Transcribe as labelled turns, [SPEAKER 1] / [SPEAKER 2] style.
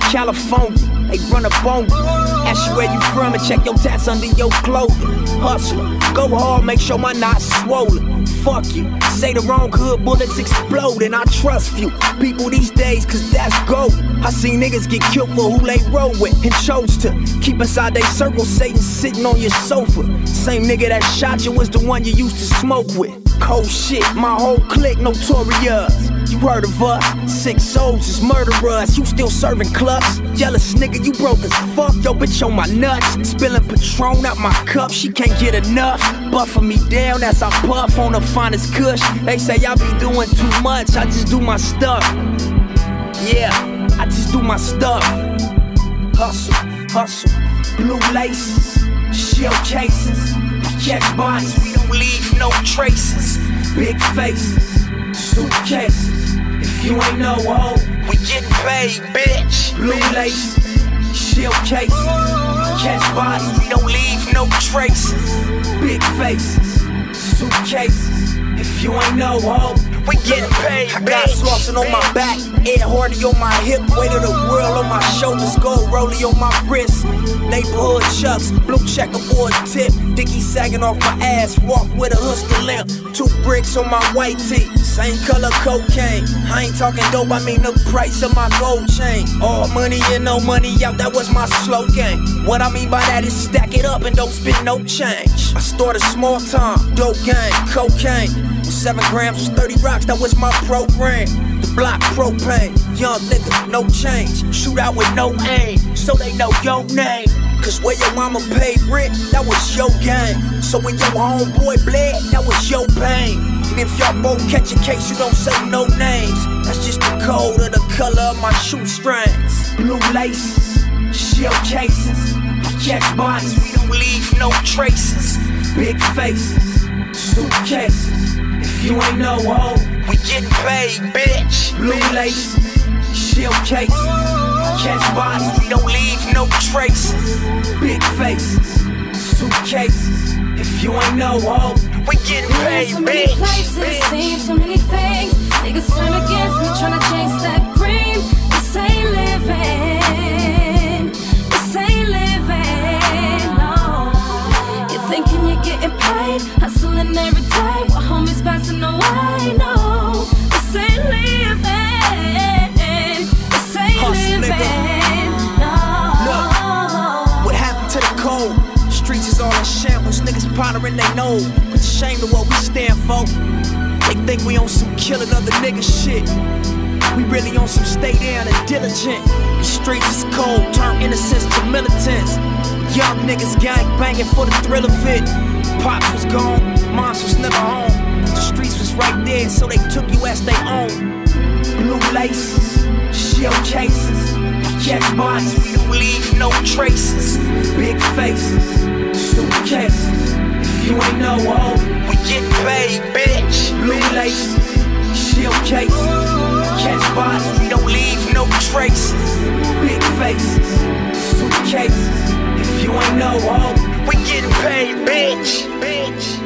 [SPEAKER 1] California, they run up on you. Ask you where you from and check your tats under your clothing. Hustler, go hard, make sure my knot's swollen. Fuck you, say the wrong hood, bullets explode, and I trust few people these days, cause that's gold. I seen niggas get killed for who they roll with and chose to keep inside they circle. Satan sitting on your sofa. Same nigga that shot you was the one you used to smoke with. Cold shit, my whole clique notorious. You heard of us, 6 soldiers, murderers. You still serving clubs? Jealous nigga, you broke as fuck. Yo, bitch on my nuts, spilling Patron out my cup. She can't get enough, buffing me down as I puff on the finest kush. They say I be doing too much, I just do my stuff. Yeah, I just do my stuff. Hustle, hustle, blue laces, shell cases. We catch bodies, we don't leave no traces. Big faces, suitcases. If you ain't no hoe, we getting paid, bitch. Blue laces, shell cases. We catch bodies, we don't leave no traces. Big faces, suitcases. If you ain't no hoe, we getting paid, bitch. I got Slauson on my back, Ed Hardy on my hip, weight of the world on my shoulders, gold rollie on my wrist. Neighborhood chucks, blue checkerboard tip, Dickie sagging off my ass, walk with a Husker limp. 2 bricks on my white tee, same color cocaine. I ain't talking dope, I mean the price of my gold chain. All money in, no money out, that was my slogan. What I mean by that is stack it up and don't spend no change. I started small time, dope gang, cocaine. 7 grams was 30 rocks, that was my program. The block propane, young nigga, no change. Shoot out with no aim, so they know your name. Cause where your mama paid rent, that was your game. So when your homeboy bled, that was your pain. And if y'all both catch a case, you don't say no names. That's just the code of the color of my shoestrings. Blue laces, shell cases. We catch bodies, we don't leave no traces. Big faces, suitcases. If you ain't no hoe, we getting paid, bitch. Blue laces, shell cases. Catch bodies, we don't leave no traces. Big faces, suitcases. If you ain't no hoe, we getting paid,
[SPEAKER 2] so many
[SPEAKER 1] bitch.
[SPEAKER 2] Places, seen so many things. Niggas turn against me, tryna chase that cream. This ain't living. This ain't living, no. You thinking you're getting paid, hustling every day while homies passing away, no. This ain't living. This ain't
[SPEAKER 1] Hustle,
[SPEAKER 2] living, no.
[SPEAKER 1] Look, what happened to the code? Streets is all in shambles, niggas pondering they know. Put the shame to what we stand for. They think we on some killing other niggas shit. We really on some stay down and diligent. These streets is cold, turn innocence to militants. Young niggas gang banging for the thrill of it. Pops was gone, moms was never home. The streets was right there, so they took you as they own. Blue laces, shell cases. Catch bodies, we don't leave no traces. Big faces, suitcases. If you ain't no hoe, we getting paid, bitch. Blue laces, shell cases. Catch bodies, we don't leave no traces. Big faces, suitcases. If you ain't no hoe, we getting paid, bitch.